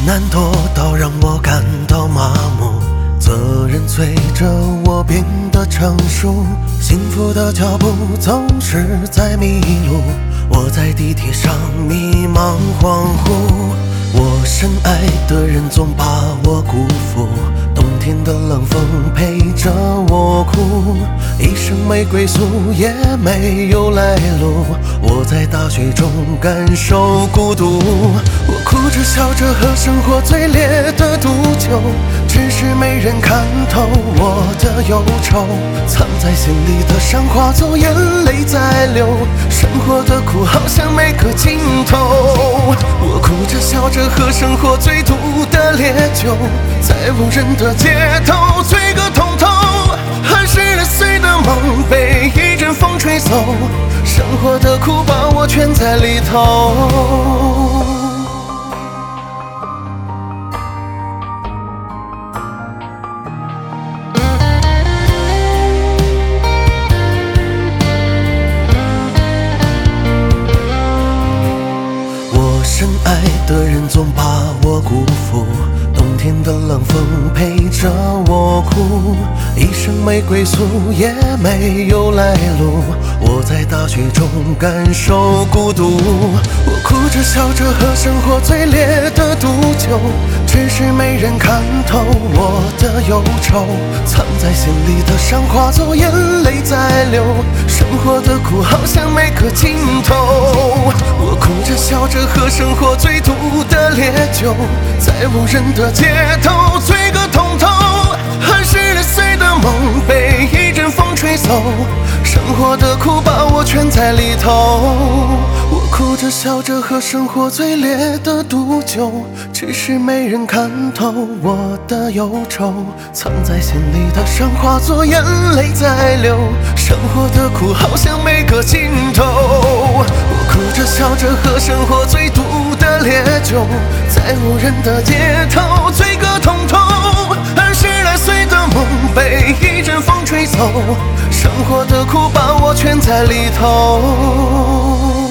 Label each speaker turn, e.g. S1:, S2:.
S1: 难多到让我感到麻木，责任随着我变得成熟，幸福的脚步总是在迷路，我在地铁上迷茫恍惚，我深爱的人总把我辜负，冬天的冷风陪着我哭，一生没归宿也没有来路，我在大雪中感受孤独，我哭着笑着喝生活最烈的毒酒，只是没人看透我的忧愁，藏在心里的伤化作眼泪在流，生活的苦好像没个尽头，我哭着笑着喝生活最毒的烈酒，在无人的街头醉个通透，20岁的梦被一阵风吹走，生活的苦把我圈在里头。我深爱的人总把我辜负，冬天的冷风陪着我哭，一生没归宿也没有来路，我在大雪中感受孤独，我哭着笑着喝生活最烈的毒酒，只是没人看透我的忧愁，藏在心里的伤化作眼泪在流，生活的苦好像没个尽头，我哭着笑着喝生活最毒的烈酒，在无人的街头醉个通透，20岁的梦被一阵风吹走，生活的苦把我圈在里头，我哭着笑着喝生活最烈的毒酒，只是没人看透我的忧愁，藏在心里的伤化作眼泪在流，生活的苦好像没个尽头，我哭着笑着喝生活最毒的烈酒，在无人的街头醉个通透，20来岁的梦被一阵风吹走，生活的苦把我圈在里头。